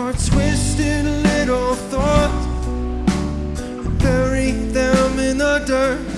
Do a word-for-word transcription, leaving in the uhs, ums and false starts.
our twisted little thoughts, bury them in the dirt.